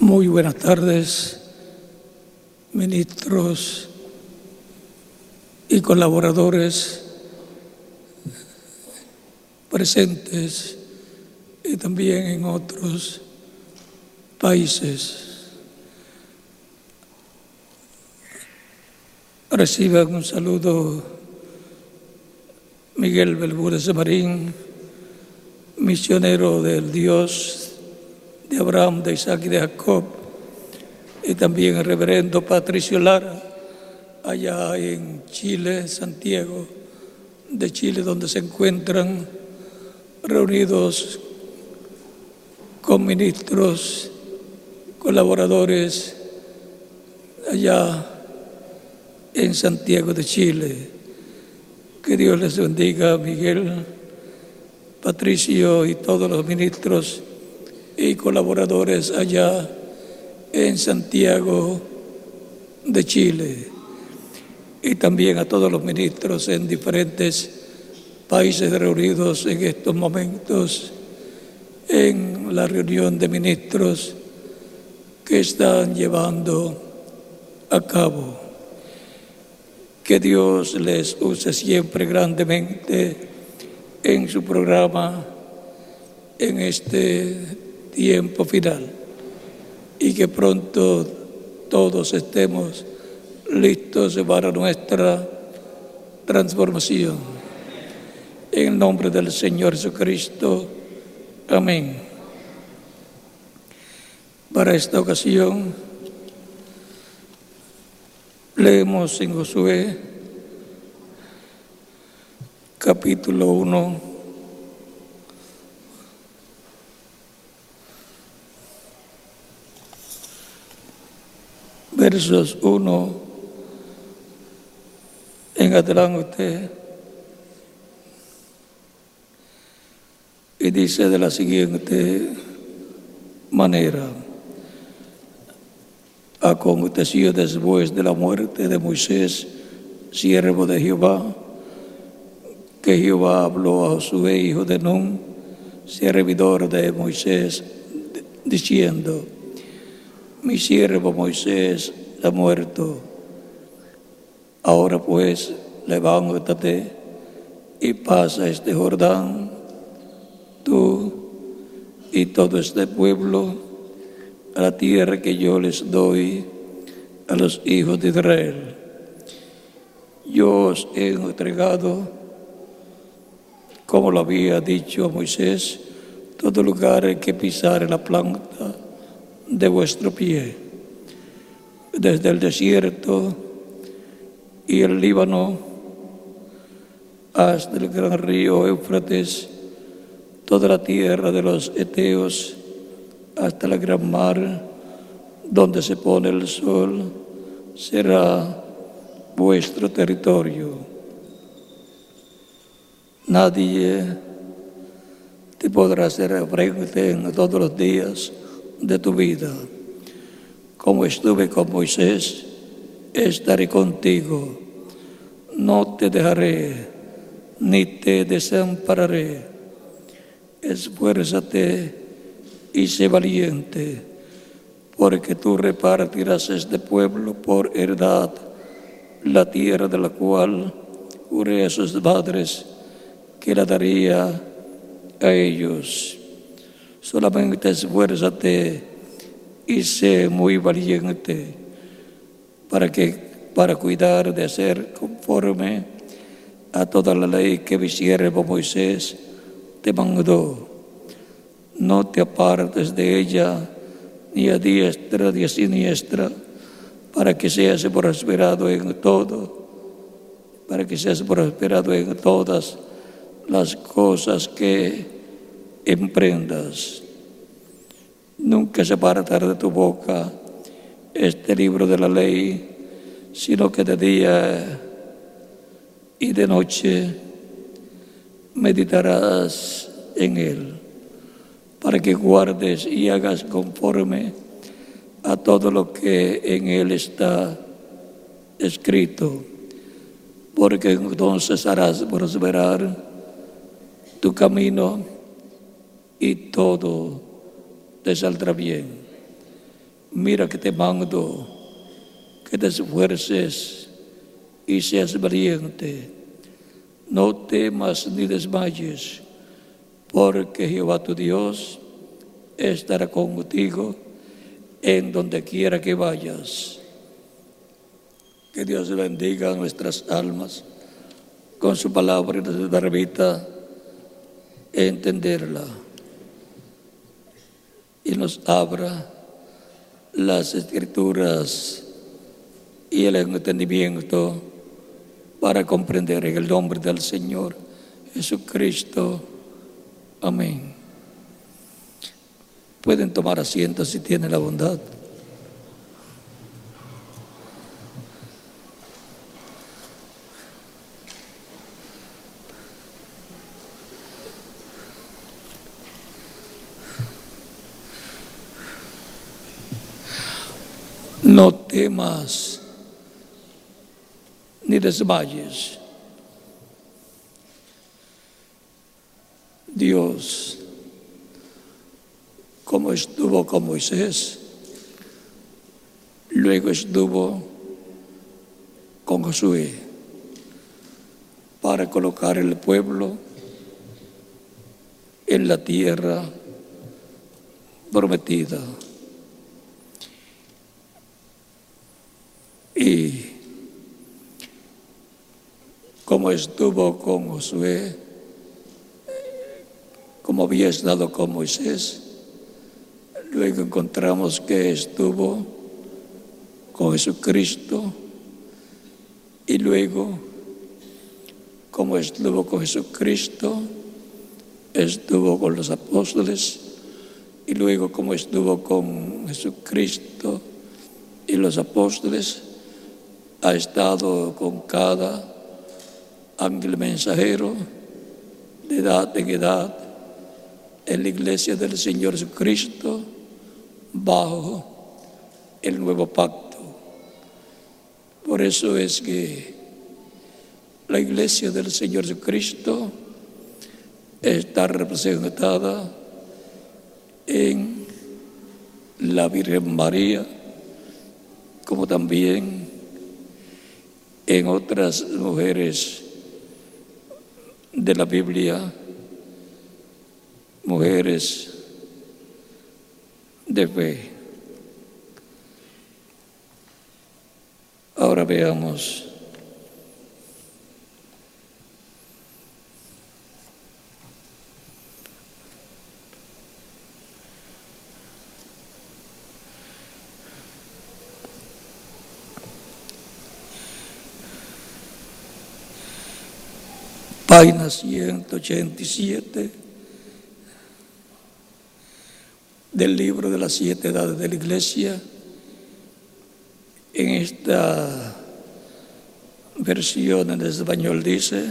Muy buenas tardes, ministros y colaboradores presentes y también en otros países. Reciban un saludo Miguel Belbúrez de Marín, misionero del Dios de Abraham, de Isaac y de Jacob, y también el reverendo Patricio Lara, allá en Chile, Santiago de Chile, donde se encuentran reunidos con ministros, colaboradores allá en Santiago de Chile. Que Dios les bendiga, Miguel, Patricio y todos los ministros y colaboradores allá en Santiago de Chile, y también a todos los ministros en diferentes países reunidos en estos momentos en la reunión de ministros que están llevando a cabo. Que Dios les use siempre grandemente en su programa en este tiempo final, y que pronto todos estemos listos para nuestra transformación. En el nombre del Señor Jesucristo. Amén. Para esta ocasión leemos en Josué capítulo 1, versos 1 en adelante, y dice de la siguiente manera: aconteció después de la muerte de Moisés, siervo de Jehová, que Jehová habló a Josué, hijo de Nun, servidor de Moisés, diciendo: mi siervo Moisés ha muerto. Ahora pues, levántate y pasa este Jordán, tú y todo este pueblo, a la tierra que yo les doy a los hijos de Israel. Yo os he entregado, como lo había dicho a Moisés, todo lugar en que pisare la planta de vuestro pie, desde el desierto y el Líbano hasta el gran río Éufrates, toda la tierra de los Eteos, hasta la gran mar, donde se pone el sol, será vuestro territorio. Nadie te podrá hacer frente en todos los días de tu vida. Como estuve con Moisés, estaré contigo. No te dejaré, ni te desampararé. Esfuérzate y sé valiente, porque tú repartirás este pueblo por heredad, la tierra de la cual juré a sus padres que la daría a ellos. Solamente esfuérzate y sé muy valiente para cuidar de hacer conforme a toda la ley que mi siervo Moisés te mandó. No te apartes de ella ni a diestra ni a siniestra, para que seas prosperado en todo, para que seas prosperado en todas las cosas que emprendas. Nunca se apartará de tu boca este libro de la ley, sino que de día y de noche meditarás en él, para que guardes y hagas conforme a todo lo que en él está escrito, porque entonces harás prosperar tu camino y todo te saldrá bien. mira que te mando, que te esfuerces y seas valiente. No temas ni desmayes, porque Jehová tu Dios estará contigo en donde quiera que vayas. Que Dios bendiga nuestras almas con su palabra y nos permita entenderla y nos abra las escrituras y el entendimiento para comprender en el nombre del Señor Jesucristo. Amén. Pueden tomar asiento si tienen la bondad. No temas ni desmayes. Dios, como estuvo con Moisés, luego estuvo con Josué para colocar el pueblo en la tierra prometida. Y como estuvo con Josué, como había estado con Moisés, luego encontramos que estuvo con Jesucristo, y luego, como estuvo con Jesucristo, estuvo con los apóstoles, y luego como estuvo con Jesucristo y los apóstoles, ha estado con cada ángel mensajero de edad en edad en la iglesia del Señor Jesucristo bajo el nuevo pacto. Por eso es que la iglesia del Señor Jesucristo está representada en la Virgen María, como también en otras mujeres de la Biblia, mujeres de fe. Ahora veamos página 187 del libro de las 7 edades de la Iglesia. En esta versión en español dice: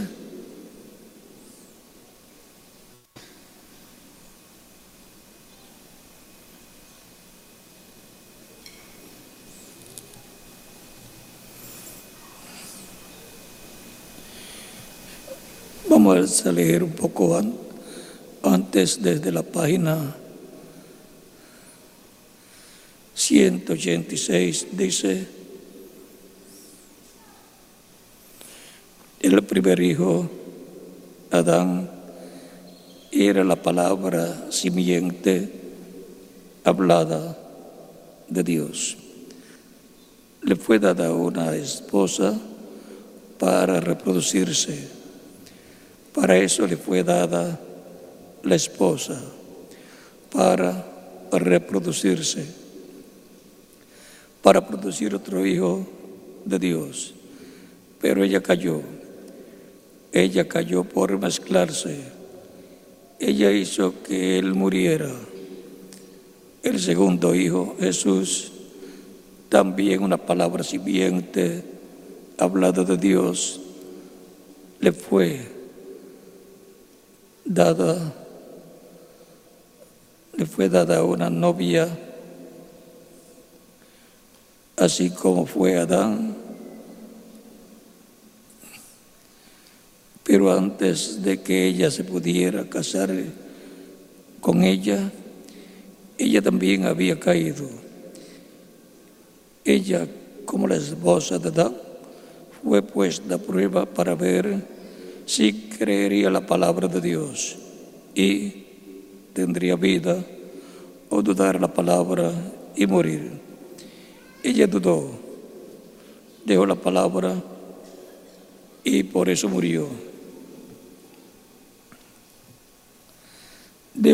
vamos a leer un poco antes desde la página 186. Dice: el primer hijo, Adán, era la palabra simiente hablada de Dios. Le fue dada una esposa para reproducirse. Para eso le fue dada la esposa, para reproducirse, para producir otro hijo de Dios. Pero ella cayó por mezclarse. Ella hizo que él muriera. El segundo hijo, Jesús, también una palabra simiente hablada de Dios, le fue dada a una novia, así como fue Adán. Pero antes de que ella se pudiera casar con ella, ella también había caído. Ella, como la esposa de Adán, fue puesta a prueba para ver si creería la palabra de Dios y tendría vida, o dudar la palabra y morir. Ella dudó, dejó la palabra y por eso murió. De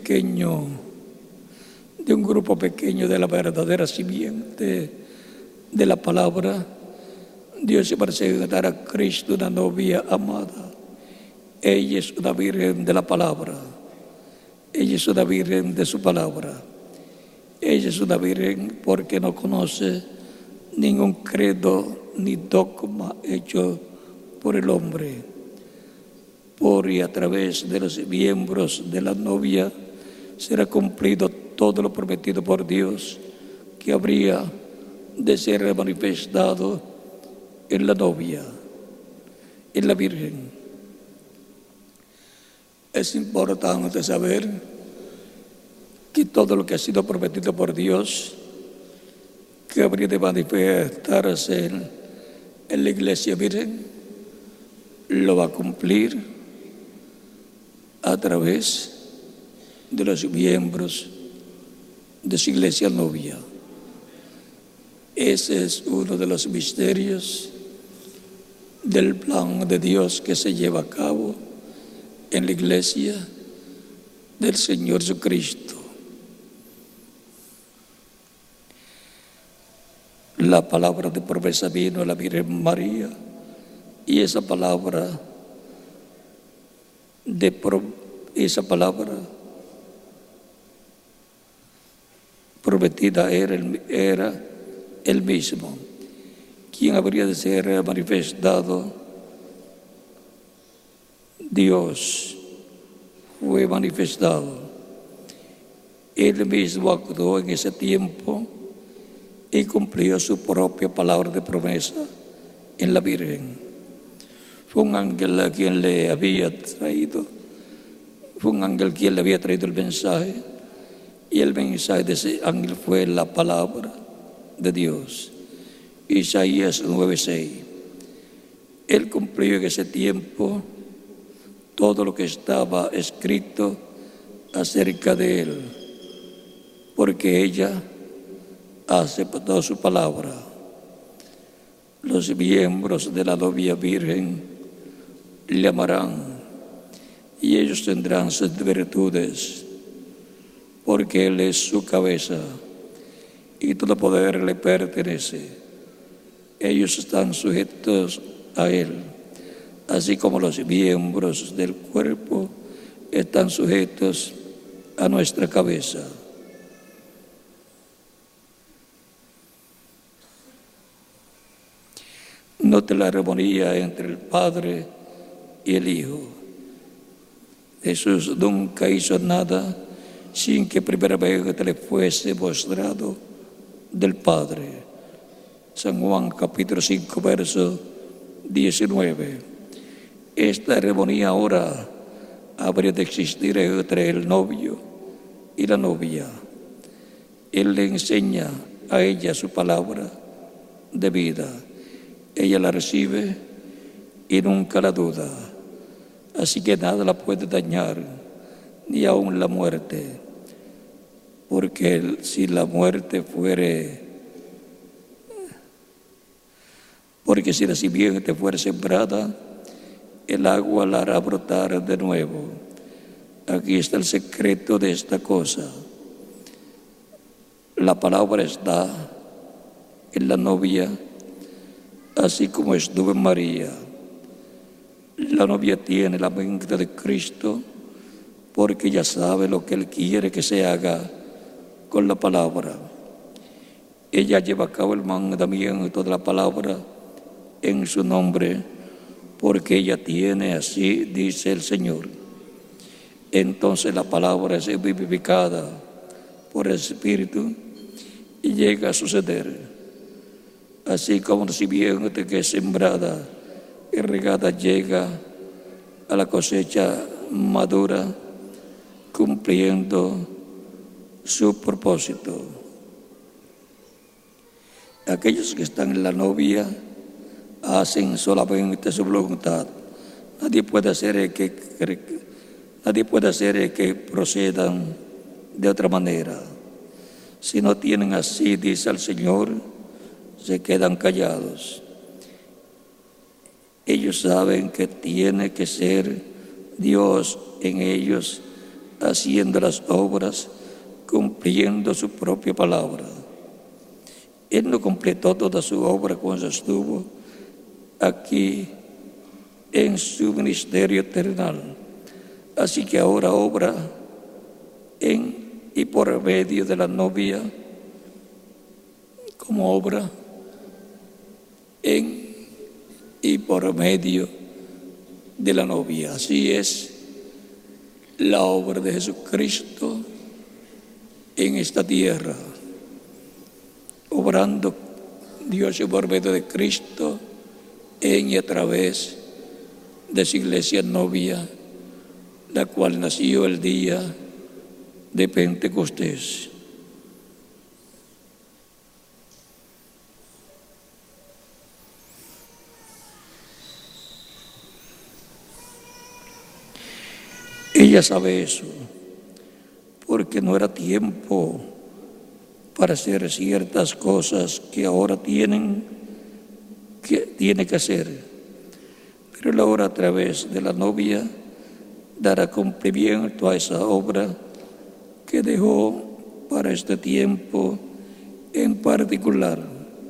un grupo pequeño de la verdadera simiente de la palabra, Dios se parece a dar a Cristo una novia amada. Ella es una virgen de la palabra. Ella es una virgen de su palabra. Ella es una virgen porque no conoce ningún credo ni dogma hecho por el hombre. Por y a través de los miembros de la novia será cumplido todo lo prometido por Dios, que habría de ser manifestado en la novia, en la Virgen. Es importante saber que todo lo que ha sido prometido por Dios, que habría de manifestarse en la Iglesia Virgen, lo va a cumplir a través de los miembros de su iglesia novia. Ese es uno de los misterios del plan de Dios que se lleva a cabo en la iglesia del Señor Jesucristo. La palabra de promesa vino a la Virgen María, y esa palabra prometida era el mismo, quien habría de ser manifestado. Dios fue manifestado. Él mismo actuó en ese tiempo y cumplió su propia palabra de promesa en la Virgen. Fue un ángel a quien le había traído, el mensaje, y el mensaje de ese ángel fue la palabra de Dios. Isaías 9:6. Él cumplió en ese tiempo todo lo que estaba escrito acerca de él, porque ella aceptó su palabra. Los miembros de la novia virgen le amarán, y ellos tendrán sus virtudes, porque Él es su cabeza y todo poder le pertenece. Ellos están sujetos a Él, así como los miembros del cuerpo están sujetos a nuestra cabeza. Note la armonía entre el Padre y el Hijo. Jesús nunca hizo nada sin que primeramente le fuese mostrado del Padre. San Juan capítulo 5, verso 19. Esta armonía ahora habría de existir entre el novio y la novia. Él le enseña a ella su palabra de vida. Ella la recibe y nunca la duda. Así que nada la puede dañar, ni aun la muerte. Porque si la simiente fuere sembrada, el agua la hará brotar de nuevo. Aquí está el secreto de esta cosa. La palabra está en la novia, así como estuvo en María. La novia tiene la mente de Cristo porque ella sabe lo que Él quiere que se haga con la palabra. Ella lleva a cabo el mandamiento de la palabra en su nombre, porque ella tiene, así dice el Señor. Entonces la palabra es vivificada por el Espíritu y llega a suceder. Así como la simiente que es sembrada y regada llega a la cosecha madura, cumpliendo su propósito. Aquellos que están en la novia hacen solamente su voluntad. Nadie puede hacer que procedan de otra manera. Si no tienen así, dice el Señor, se quedan callados. Ellos saben que tiene que ser Dios en ellos, haciendo las obras, cumpliendo su propia palabra. Él no completó toda su obra cuando estuvo aquí en su ministerio terrenal. Así que ahora obra en y por medio de la novia, como obra en y por medio de la novia. Así es la obra de Jesucristo en esta tierra, obrando Dios por medio de Cristo en y a través de su iglesia novia, la cual nació el día de Pentecostés. Ella sabe eso, porque no era tiempo para hacer ciertas cosas que ahora tiene que hacer. Pero la hora a través de la novia dará cumplimiento a esa obra que dejó para este tiempo en particular.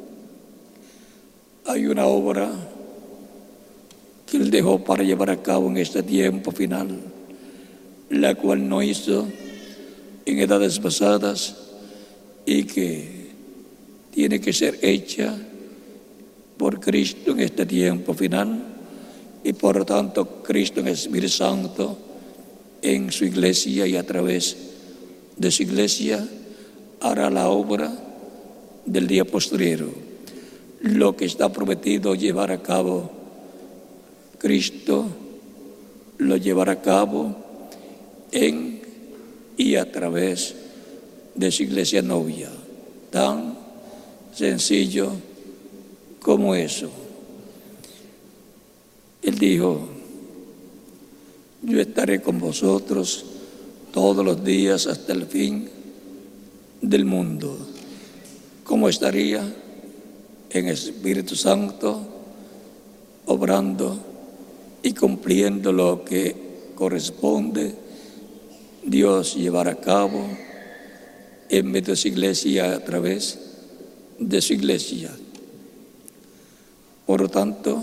Hay una obra que Él dejó para llevar a cabo en este tiempo final, la cual no hizo en edades pasadas y que tiene que ser hecha por Cristo en este tiempo final, y por lo tanto Cristo en el Espíritu Santo en su iglesia y a través de su iglesia hará la obra del día postrero. Lo que está prometido llevar a cabo Cristo lo llevará a cabo en y a través de su iglesia novia. Tan sencillo como eso. Él dijo: yo estaré con vosotros todos los días hasta el fin del mundo. ¿Cómo estaría? En el Espíritu Santo, obrando y cumpliendo lo que corresponde Dios llevar a cabo en medio de su iglesia, a través de su iglesia. Por lo tanto,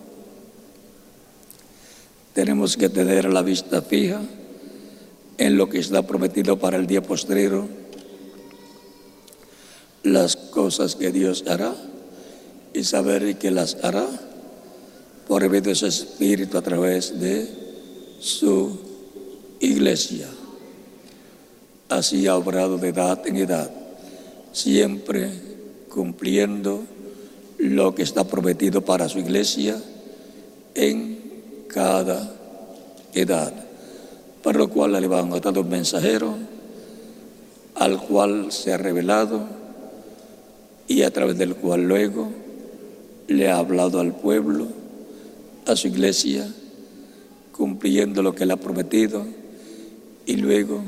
tenemos que tener la vista fija en lo que está prometido para el día postrero, las cosas que Dios hará, y saber que las hará por medio de su Espíritu a través de su iglesia. Así ha obrado de edad en edad, siempre cumpliendo lo que está prometido para su iglesia en cada edad, para lo cual le ha levantado un mensajero al cual se ha revelado y a través del cual luego le ha hablado al pueblo, a su iglesia, cumpliendo lo que le ha prometido, y luego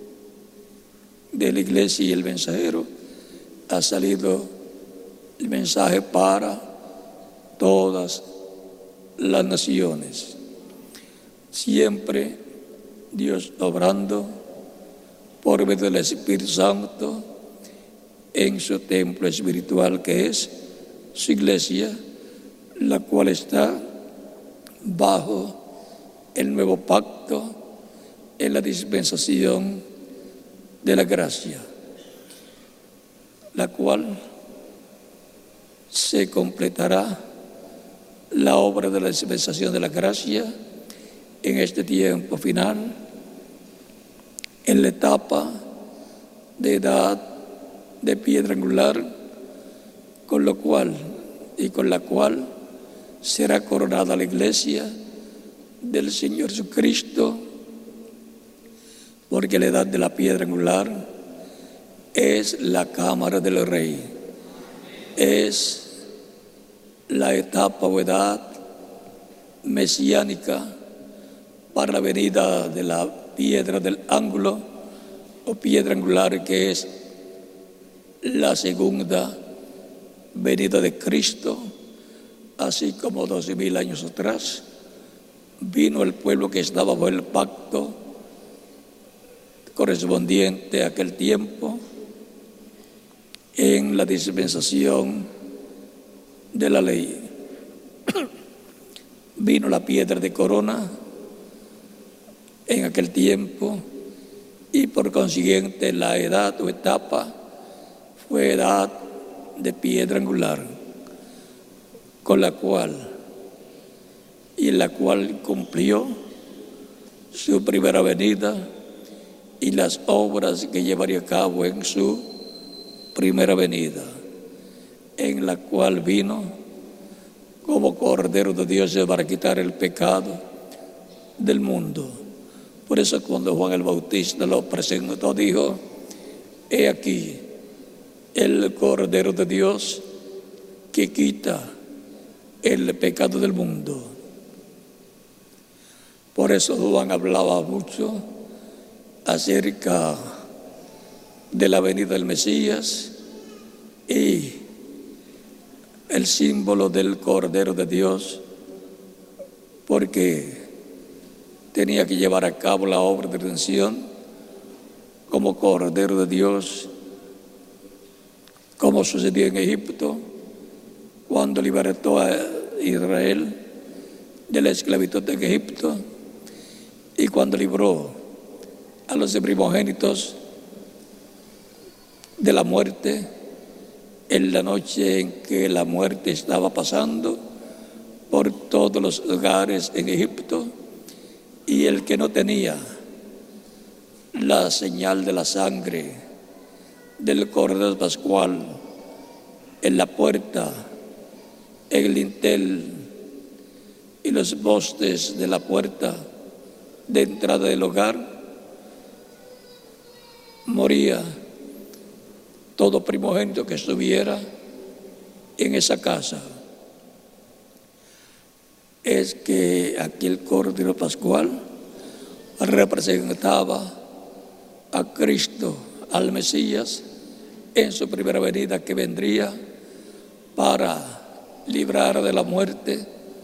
de la iglesia y el mensajero ha salido el mensaje para todas las naciones. Siempre Dios obrando por medio del Espíritu Santo en su templo espiritual, que es su iglesia, la cual está bajo el nuevo pacto en la dispensación de la gracia, la cual se completará la obra de la dispensación de la gracia en este tiempo final, en la etapa de edad de piedra angular, con la cual será coronada la iglesia del Señor Jesucristo, porque la edad de la piedra angular es la cámara del Rey. es la etapa o edad mesiánica para la venida de la piedra del ángulo o piedra angular, que es la segunda venida de Cristo. Así como 12,000 años atrás vino el pueblo que estaba bajo el pacto correspondiente a aquel tiempo en la dispensación de la ley. Vino la piedra de corona en aquel tiempo, y por consiguiente la edad o etapa fue edad de piedra angular, con la cual y en la cual cumplió su primera venida y las obras que llevaría a cabo en su primera venida, en la cual vino como Cordero de Dios para quitar el pecado del mundo. Por eso cuando Juan el Bautista lo presentó, dijo: he aquí el Cordero de Dios que quita el pecado del mundo. Por eso Juan hablaba mucho acerca de la venida del Mesías y el símbolo del Cordero de Dios, porque tenía que llevar a cabo la obra de redención como Cordero de Dios, como sucedió en Egipto cuando libertó a Israel de la esclavitud en Egipto, y cuando libró a los primogénitos de la muerte en la noche en que la muerte estaba pasando por todos los hogares en Egipto, y el que no tenía la señal de la sangre del Cordero Pascual en la puerta, en el dintel y los postes de la puerta de entrada del hogar, moría todo primogénito que estuviera en esa casa. Es que aquel Cordero Pascual representaba a Cristo, al Mesías, en su primera venida, que vendría para librar de la muerte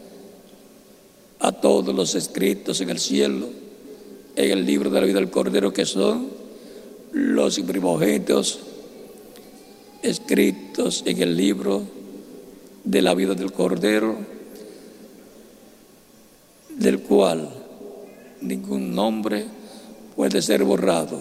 a todos los escritos en el cielo, en el libro de la vida del Cordero, que son los primogénitos escritos en el libro de la vida del Cordero, del cual ningún nombre puede ser borrado.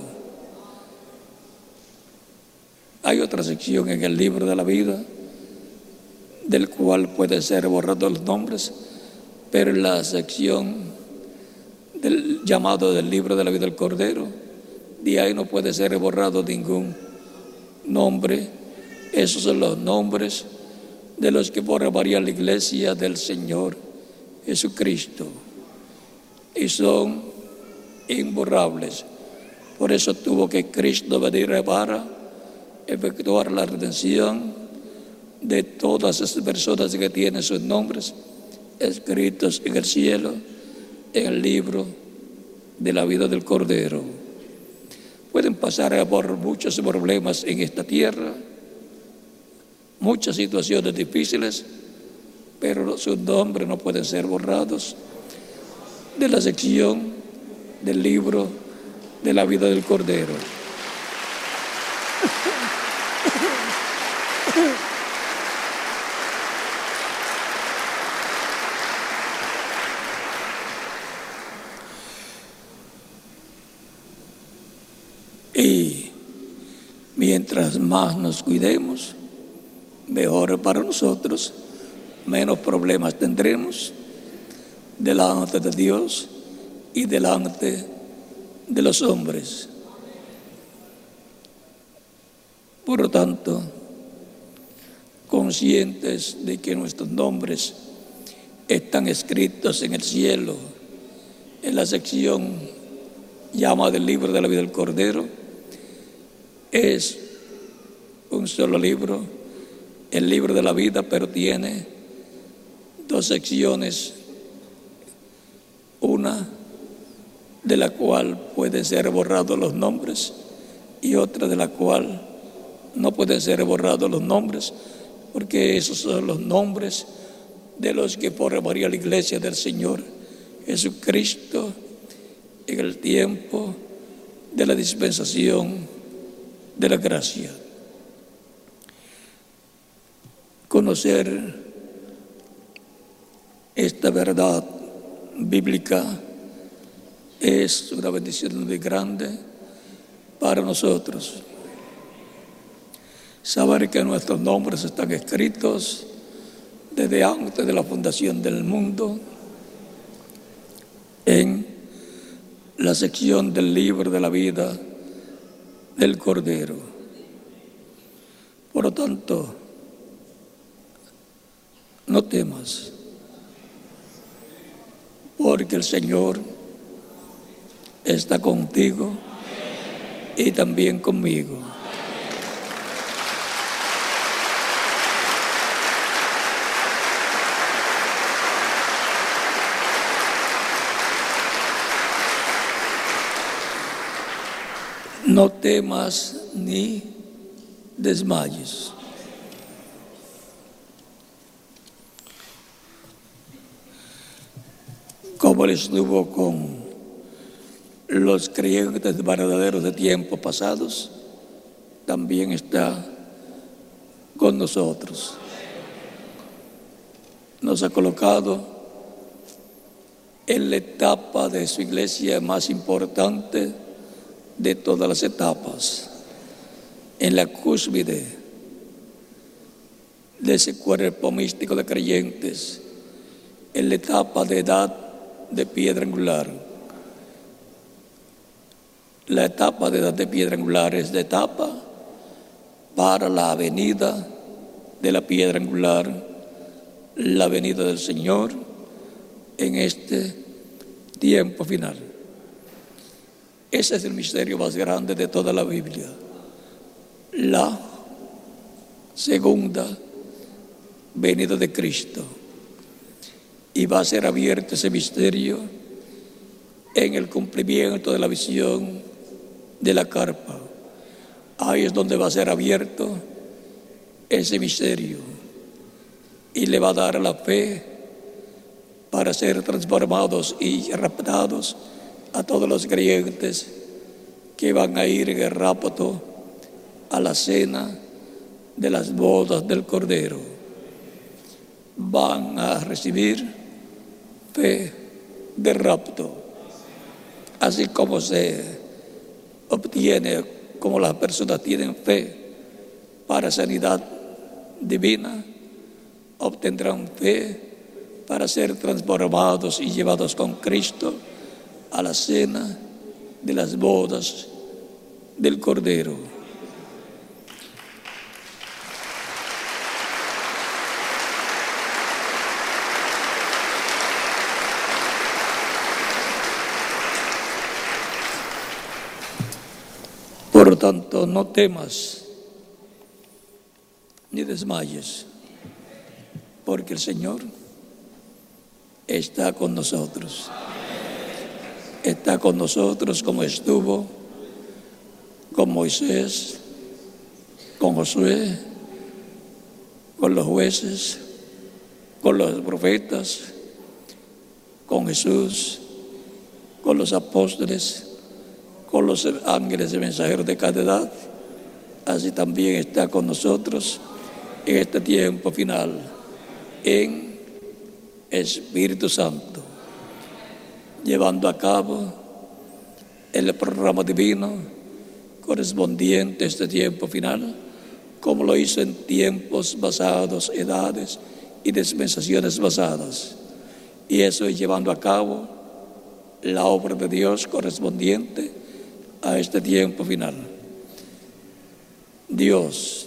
Hay otra sección en el libro de la vida del cual puede ser borrado los nombres, pero en la sección del llamado del libro de la vida del Cordero, de ahí no puede ser borrado ningún nombre. Esos son los nombres de los que formarían la iglesia del Señor Jesucristo, y son imborrables. Por eso tuvo que Cristo venir para efectuar la redención de todas esas personas que tienen sus nombres escritos en el cielo, en el libro de la vida del Cordero. Pueden pasar por muchos problemas en esta tierra, muchas situaciones difíciles, pero sus nombres no pueden ser borrados de la sección del libro de la vida del Cordero. Y mientras más nos cuidemos, mejor para nosotros, menos problemas tendremos delante de Dios y delante de los hombres. Por lo tanto, conscientes de que nuestros nombres están escritos en el cielo, en la sección llamada del libro de la vida del Cordero, es un solo libro el libro de la vida, pero tiene dos secciones, una de la cual pueden ser borrados los nombres y otra de la cual no pueden ser borrados los nombres, porque esos son los nombres de los que formaría la iglesia del Señor Jesucristo en el tiempo de la dispensación de la gracia. Conocer esta verdad bíblica es una bendición muy grande para nosotros. Saber que nuestros nombres están escritos desde antes de la fundación del mundo en la sección del libro de la vida del Cordero. Por lo tanto, no temas, porque el Señor está contigo y también conmigo. No temas ni desmayes. Como Él estuvo con los creyentes verdaderos de tiempos pasados, también está con nosotros. Nos ha colocado en la etapa de su iglesia más importante de todas las etapas, en la cúspide de ese cuerpo místico de creyentes, en la etapa de edad de piedra angular. La etapa de edad de piedra angular es la etapa para la venida de la piedra angular, la venida del Señor en este tiempo final. Ese es el misterio más grande de toda la Biblia. La segunda venida de Cristo. Y va a ser abierto ese misterio en el cumplimiento de la visión de la carpa. Ahí es donde va a ser abierto ese misterio. Y le va a dar la fe para ser transformados y raptados a todos los creyentes que van a ir en el rapto a la cena de las bodas del Cordero. Van a recibir fe de rapto, así como se obtiene, como las personas tienen fe para sanidad divina, obtendrán fe para ser transformados y llevados con Cristo a la cena de las bodas del Cordero. Por lo tanto, no temas ni desmayes, porque el Señor está con nosotros. Está con nosotros como estuvo con Moisés, con Josué, con los jueces, con los profetas, con Jesús, con los apóstoles, con los ángeles y mensajeros de cada edad. Así también está con nosotros en este tiempo final, en Espíritu Santo, llevando a cabo el programa divino correspondiente a este tiempo final, como lo hizo en tiempos pasados, edades y dispensaciones pasadas. Y eso es llevando a cabo la obra de Dios correspondiente a este tiempo final. Dios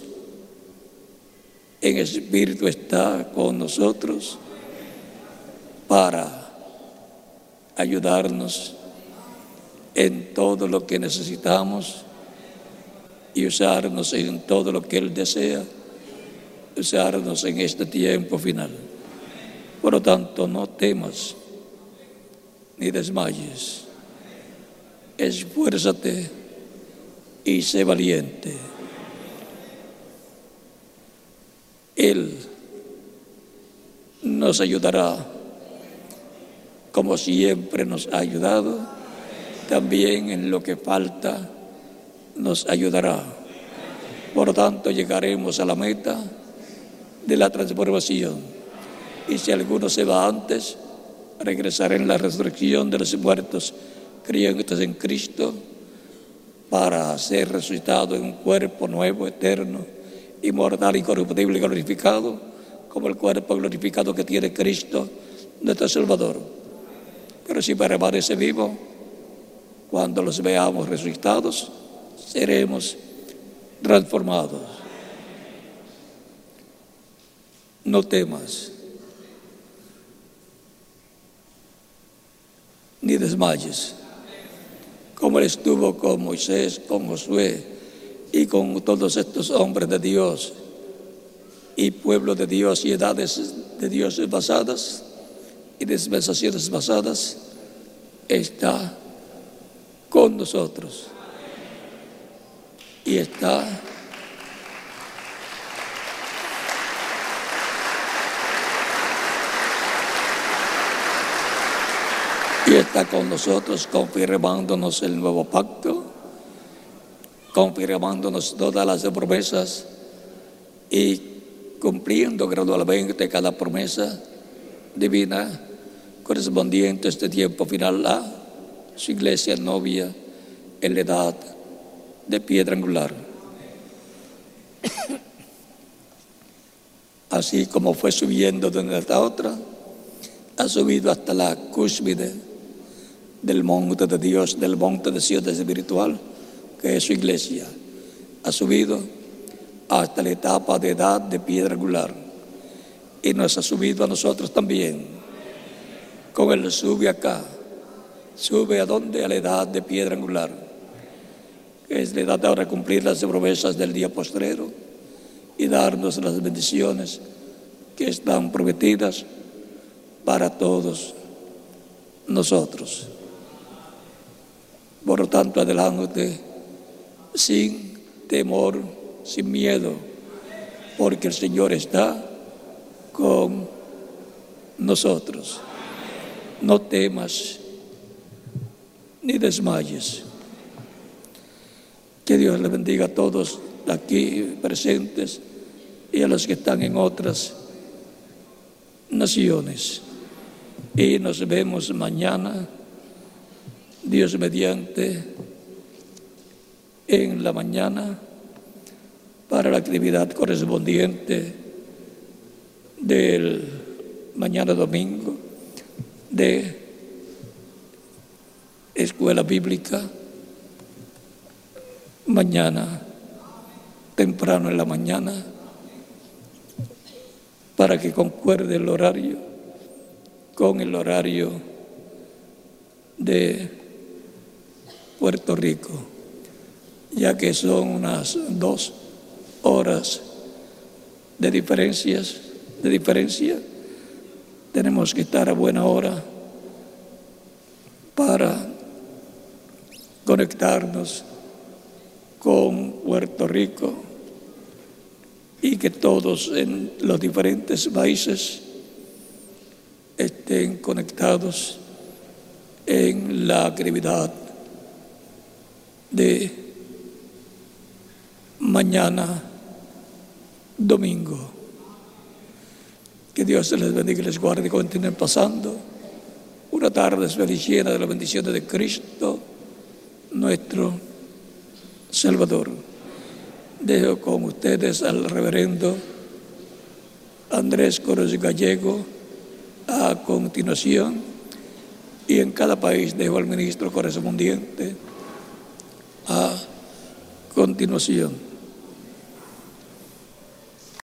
en espíritu está con nosotros para ayudarnos en todo lo que necesitamos y usarnos en todo lo que Él desea usarnos en este tiempo final. Por lo tanto, no temas ni desmayes. Esfuérzate y sé valiente. Él nos ayudará, como siempre nos ha ayudado, también en lo que falta nos ayudará. Por lo tanto, llegaremos a la meta de la transformación. Y si alguno se va antes, regresará en la resurrección de los muertos, creyentes en Cristo, para ser resucitado en un cuerpo nuevo, eterno, inmortal, incorruptible y glorificado, como el cuerpo glorificado que tiene Cristo, nuestro Salvador. Pero si permanece vivo, cuando los veamos resucitados, seremos transformados. No temas, ni desmayes, como Él estuvo con Moisés, con Josué y con todos estos hombres de Dios y pueblo de Dios y edades de Dios pasadas y dispensaciones pasadas. Está con nosotros y está con nosotros, confirmándonos el nuevo pacto, confirmándonos todas las promesas y cumpliendo gradualmente cada promesa divina correspondiente a este tiempo final a su iglesia novia en la edad de piedra angular. Así como fue subiendo de una a otra, ha subido hasta la cúspide del monte de Dios, del monte de Sion espiritual, que es su iglesia. Ha subido hasta la etapa de edad de piedra angular y nos ha subido a nosotros también. Con Él sube acá. ¿Sube a dónde? A la edad de piedra angular, que es la edad de ahora cumplir las promesas del día postrero y darnos las bendiciones que están prometidas para todos nosotros. Por lo tanto, adelante sin temor, sin miedo, porque el Señor está con nosotros. No temas ni desmayes. Que Dios les bendiga a todos aquí presentes y a los que están en otras naciones. Y nos vemos mañana, Dios mediante, en la mañana, para la actividad correspondiente del mañana domingo de escuela bíblica. Mañana, temprano en la mañana, para que concuerde el horario con el horario de Puerto Rico, ya que son unas 2 horas de diferencia. Tenemos que estar a buena hora para conectarnos con Puerto Rico y que todos en los diferentes países estén conectados en la actividad de mañana domingo. Que Dios les bendiga y les guarde y continúen pasando una tarde feliz, llena de la bendición de Cristo, nuestro Salvador. Dejo con ustedes al reverendo Andrés Coros Gallego a continuación, y en cada país dejo al ministro correspondiente a continuación.